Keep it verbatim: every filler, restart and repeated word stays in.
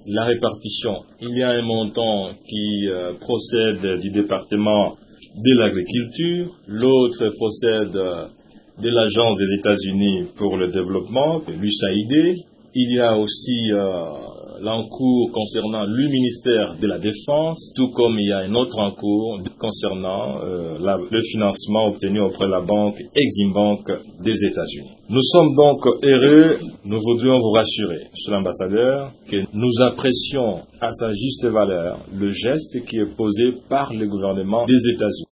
la répartition. Il y a un montant qui euh, procède du département de l'agriculture, l'autre procède euh, de l'Agence des États-Unis pour le développement, l'U S A I D. Il y a aussi euh, l'encours concernant le ministère de la Défense, tout comme il y a un autre encours concernant euh, la, le financement obtenu auprès de la banque Exim Bank des États-Unis. Nous sommes donc heureux, nous voudrions vous rassurer, Monsieur l'ambassadeur, que nous apprécions à sa juste valeur le geste qui est posé par le gouvernement des États-Unis.